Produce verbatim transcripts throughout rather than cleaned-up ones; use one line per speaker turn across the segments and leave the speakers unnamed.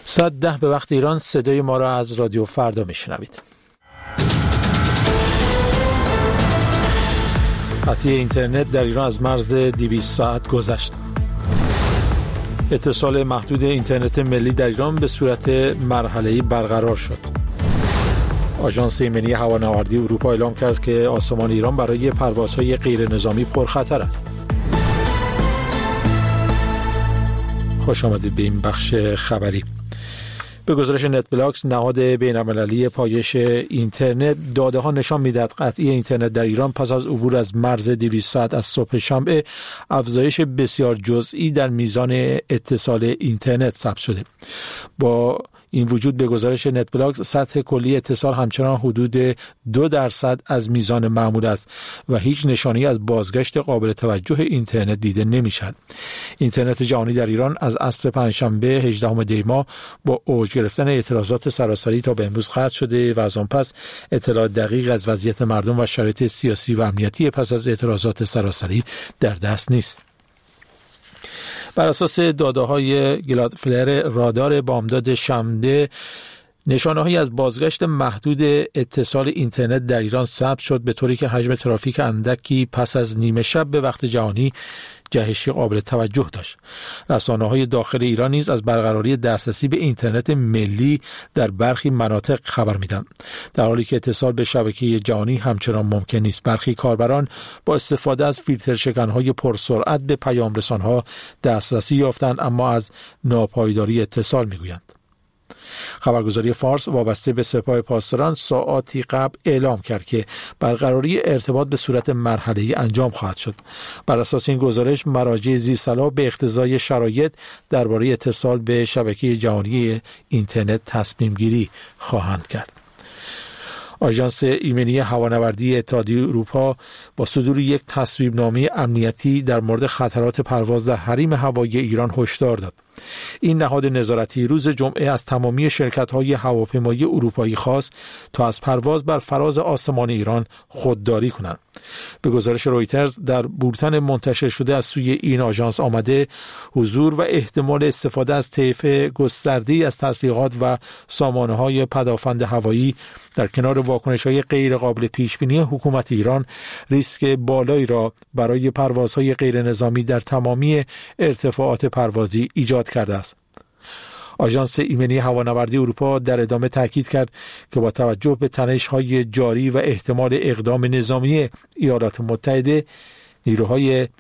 ساعت ده به وقت ایران صدای ما را از رادیو فردا میشنوید. قطعی اینترنت در ایران از مرز دویست ساعت گذشت. اتصال محدود اینترنت ملی در ایران به صورت مرحله‌ای برقرار شد. آژانس ایمنی هوانوردی اروپا اعلام کرد که آسمان ایران برای پروازهای غیر نظامی پرخطر است. خوش آمدید به این بخش خبری. به گزارش نت بلاکس، نهاد بین‌المللی پایش اینترنت، داده ها نشان می‌دهد قطعی اینترنت در ایران پس از عبور از مرز دویست ساعت از صبح شنبه افزایش بسیار جزئی در میزان اتصال اینترنت ثبت شده. با این وجود به گزارش نت بلاکس سطح کلی اتصال همچنان حدود دو درصد از میزان معمول است و هیچ نشانی از بازگشت قابل توجه اینترنت دیده نمی‌شود. اینترنت جهانی در ایران از عصر پنجشنبه هجدهم دی ماه با اوج گرفتن اعتراضات سراسری تا به امروز قطع شده و از آن پس اطلاع دقیق از وضعیت مردم و شرایط سیاسی و امنیتی پس از اعتراضات سراسری در دست نیست. بر اساس داده‌های گلادفلر رادار بامداد شنبه، نشانه‌هایی از بازگشت محدود اتصال اینترنت در ایران ثبت شد، به طوری که حجم ترافیک اندکی پس از نیمه شب به وقت جهانی جهشی قابل توجه داشت. رسانه‌های داخل ایران نیز از برقراری دسترسی به اینترنت ملی در برخی مناطق خبر می‌دهند، در حالی که اتصال به شبکه جهانی همچنان ممکن نیست. برخی کاربران با استفاده از فیلتر شکن‌های پرسرعت به پیام‌رسان‌ها دسترسی یافتند، اما از ناپایداری اتصال می‌گویند. خبرگزاری فارس وابسته به سپاه پاسداران ساعاتی قبل اعلام کرد که برقراری ارتباط به صورت مرحله‌ای انجام خواهد شد. بر اساس این گزارش، مراجع ذی‌صلاح به اقتضای شرایط درباره اتصال به شبکه جهانی اینترنت تصمیم گیری خواهند کرد. آژانس ایمنی هوانوردی اتحادیه اروپا با صدور یک تصویبنامه امنیتی در مورد خطرات پرواز در حریم هوایی ایران هشدار داد. این نهاد نظارتی روز جمعه از تمامی شرکت‌های هواپیمایی اروپایی خواست تا از پرواز بر فراز آسمان ایران خودداری کنند. به گزارش رویترز، در بولتن منتشر شده از سوی این آژانس آمده حضور و احتمال استفاده از طیف گسترده‌ای از تسلیحات و سامانه‌های پدافند هوایی در کنار واکنش‌های غیر قابل پیش‌بینی حکومت ایران ریسک بالایی را برای پروازهای غیر نظامی در تمامی ارتفاعات پروازی ایجاد کرده است. آژانس ایمنی هوانوردی اروپا در ادامه تاکید کرد که با توجه به تنش‌های جاری و احتمال اقدام نظامی ایالات متحده، نیروهای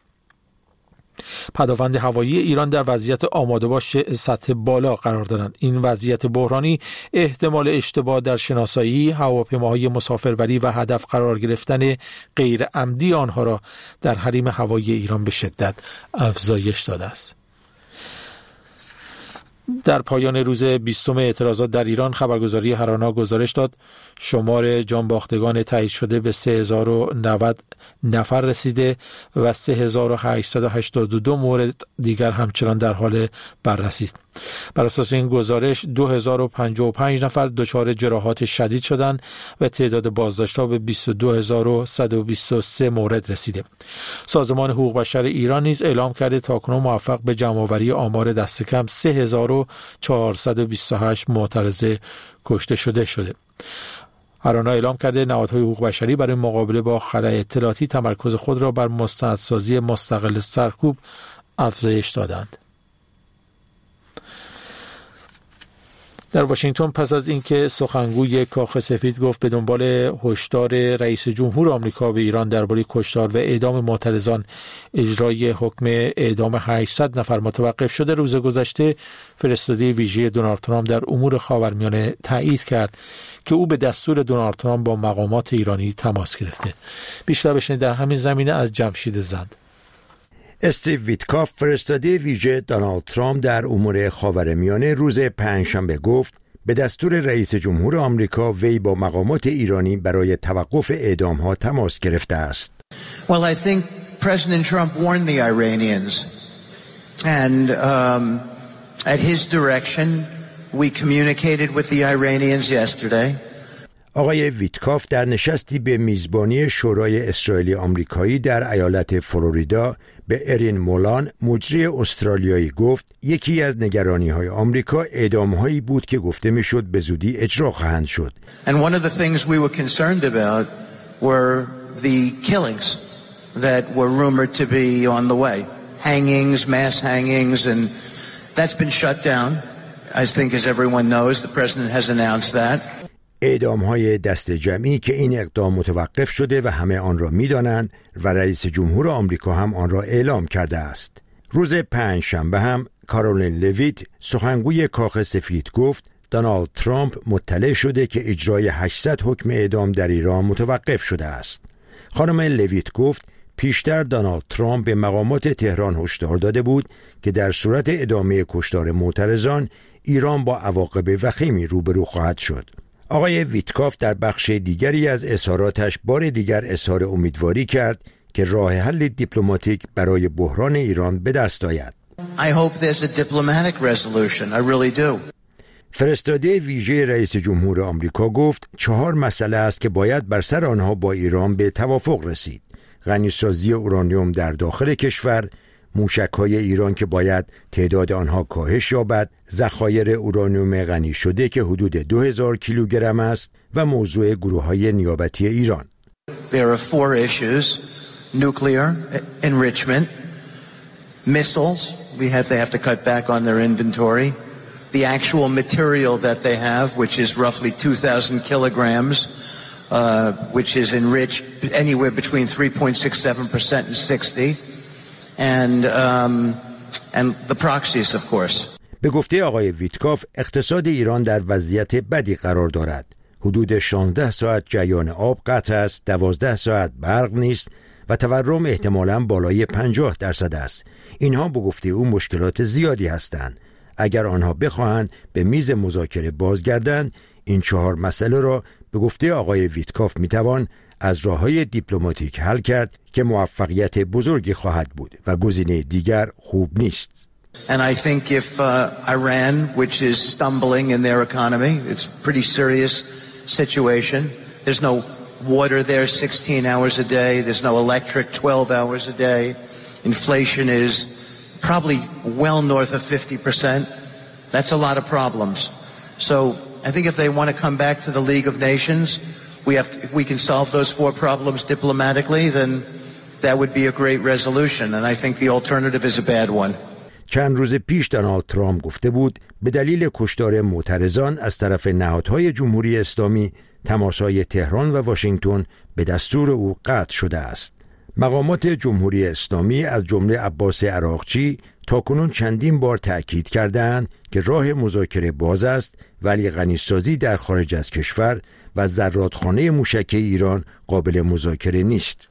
پدافند هوایی ایران در وضعیت آماده باش سطح بالا قرار دارند. این وضعیت بحرانی احتمال اشتباه در شناسایی هواپیماهای مسافربری و هدف قرار گرفتن غیر عمدی آنها را در حریم هوایی ایران به شدت افزایش داده است. در پایان روز بیستم اعتراضات در ایران، خبرگزاری هرانا گزارش داد شمار جانباختگان تایید شده به سه هزار و نود نفر رسیده و سه هزار و هشتصد و هشتاد و دو مورد دیگر همچنان در حال بررسی است. بر اساس این گزارش دو هزار و پنجاه و پنج نفر دچار جراحات شدید شدند و تعداد بازداشت‌ها به بیست و دو هزار و صد و بیست و سه مورد رسیده. سازمان حقوق بشر ایران نیز اعلام کرده تاکنون موفق به جمع‌آوری آمار دست کم سه هزار و چهارصد و بیست و هشت معترض کشته شده شده. هرانا اعلام کرده نهادهای حقوق بشری برای مقابله با خلأ اطلاعاتی تمرکز خود را بر مستندسازی مستقل سرکوب افزایش دادند. در واشنگتن، پس از اینکه سخنگوی کاخ سفید گفت به دنبال هشدار رئیس جمهور آمریکا به ایران درباره کشتار و اعدام معترضان اجرای حکم اعدام هشتصد نفر متوقف شده، روز گذشته فرستاده ویژه دونالد ترامپ در امور خاورمیانه تایید کرد که او به دستور دونالد ترامپ با مقامات ایرانی تماس گرفته. بیشتر بشنید در همین زمینه از جمشید زند.
استیو ویتکاف، فرستاده ویژه دونالد ترامپ در امور خاورمیانه، روز پنجشنبه گفت به دستور رئیس جمهور آمریکا وی با مقامات ایرانی برای توقف اعدام‌ها تماس گرفته است.
Well, I think President Trump warned the Iranians and um, at his direction we communicated with the Iranians yesterday.
آقای ویتکاف در نشستی به میزبانی شورای اسرائیلی آمریکایی در ایالت فلوریدا به ارین مولان مجری استرالیایی گفت یکی از نگرانی‌های آمریکا اعدام‌هایی بود که گفته می‌شد به زودی اجرا خواهند شد.
And one of the things we were concerned about were the killings that were rumored to be on the way. Hangings, mass hangings, and that's been shut down. I think as everyone knows, the president has announced that.
اعدام‌های دست جمعی که این اقدام متوقف شده و همه آن را می‌دانند و رئیس جمهور آمریکا هم آن را اعلام کرده است. روز پنج شنبه هم کارولین لویت سخنگوی کاخ سفید گفت دونالد ترامپ مطلع شده که اجرای هشتصد حکم اعدام در ایران متوقف شده است. خانم لویت گفت پیشتر دونالد ترامپ به مقامات تهران هشدار داده بود که در صورت ادامه کشتار معترضان ایران با عواقب وخیمی روبرو خواهد شد. آقای ویتکاف در بخش دیگری از اظهاراتش بار دیگر اظهار امیدواری کرد که راه حل دیپلماتیک برای بحران ایران به دست آید.
I hope there's a diplomatic resolution. I really do.
فرستاده ویژه رئیس جمهور آمریکا گفت چهار مسئله است که باید بر سر آنها با ایران به توافق رسید. غنیسازی اورانیوم در داخل کشور، موشک‌های ایران که باید تعداد آنها کاهش یابد، ذخایر اورانیوم غنی شده که حدود دو هزار کیلوگرم است و موضوع گروه‌های نیابتی ایران.
There are four issues: nuclear enrichment, missiles. We have they have to cut back on their inventory. The actual material that they have, which is roughly two thousand kilograms, uh, which is enriched anywhere between three point six seven percent and sixty. And um, and the proxies, of course.
به گفته آقای ویتکاف اقتصاد ایران در وضعیت بدی قرار دارد. حدود شانزده ساعت جریان آب قطع است، دوازده ساعت برق نیست و تورم احتمالاً بالای پنجاه درصد است. اینها به گفته او مشکلات زیادی هستند. اگر آنها بخواهند به میز مذاکره بازگردند، این چهار مسئله را به گفته آقای ویتکاف میتوان از راه‌های دیپلماتیک حل کرد که موفقیت بزرگی خواهد بود و گزینه دیگر خوب نیست.
And I think if uh, Iran, which is stumbling in their economy, it's a pretty serious situation. There's no water there sixteen hours a day. There's no electric twelve hours a day. Inflation is probably well north of fifty percent. That's a lot of problems. So I think if they want to come back to the League of Nations, we have to, if we can solve those four problems diplomatically, then that would be a great resolution. And I think the alternative is a bad one.
چند روز پیش دونالد ترامپ گفته بود به دلیل کشتار معترضان از طرف نهادهای جمهوری اسلامی تماسهای تهران و واشنگتن به دستور او قطع شده است. مقامات جمهوری اسلامی از جمله عباس عراقچی تاکنون چندین بار تأکید کردند که راه مذاکره باز است، ولی غنیسازی در خارج از کشور و زرادخانه موشکی ایران قابل مذاکره نیست.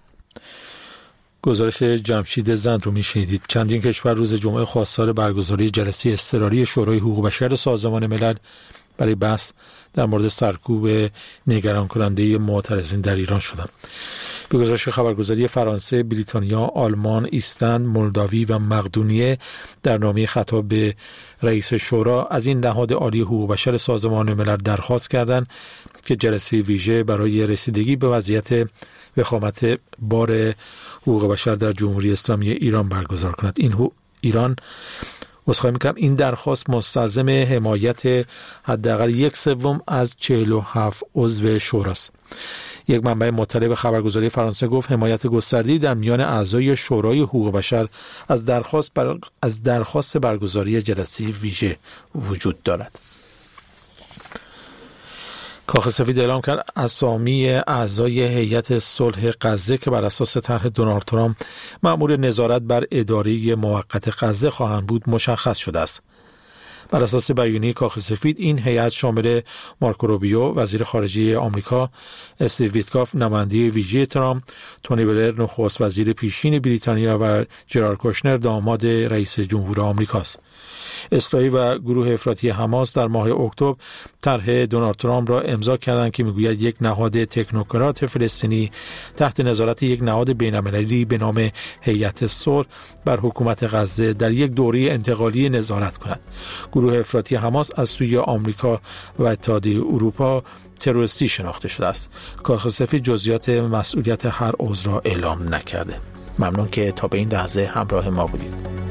گزارش جمشید زند رو میشنیدید. چندین کشور روز جمعه خواستار برگزاری جلسه اضطراری شورای حقوق بشر سازمان ملل برای بحث در مورد سرکوب نگران کننده معترضین در ایران شدند. به گزارش خبرگزاری فرانسه، بریتانیا، آلمان، ایسلند، مولداوی و مقدونیه در نامه خطاب به رئیس شورا از این نهاد عالی حقوق بشر سازمان ملل درخواست کردند که جلسه ویژه برای رسیدگی به وضعیت وخامت بار حقوق بشر در جمهوری اسلامی ایران برگزار کند. این ایران عذرخواهی می‌کنم این درخواست مستلزم حمایت حداقل یک سوم از چهل و هفت عضو شوراست. یک منبع مطلع به خبرگزاری فرانسه گفت حمایت گسترده‌ای در میان اعضای شورای حقوق بشر از درخواست بر... از درخواست برگزاری جلسه ویژه وجود دارد. کاخ سفید اعلام کرد اسامی اعضای هیئت صلح غزه که بر اساس طرح دونالد ترامپ مأمور نظارت بر اداره موقت غزه خواهند بود مشخص شده است. بر اساس بیانیه کاخ سفید این هیئت شامل مارکو روبیو وزیر خارجه آمریکا، استیو ویتکاف نماینده ویژه ترامپ، تونی بلر نخست وزیر پیشین بریتانیا و جرارد کوشنر داماد رئیس جمهور آمریکاست. اسرائیل و گروه افراطی حماس در ماه اکتبر طرح دونالد ترامپ را امضا کردند که میگوید یک نهاد تکنوکرات فلسطینی تحت نظارت یک نهاد بین‌المللی به نام هیئت صلح بر حکومت غزه در یک دوره انتقالی نظارت کند. گروه افراطی حماس از سوی آمریکا و اتحادیه اروپا تروریستی شناخته شده است. کاخ سفید جزئیات مسئولیت هر عضو را اعلام نکرده. ممنون که تا به این لحظه همراه ما بودید.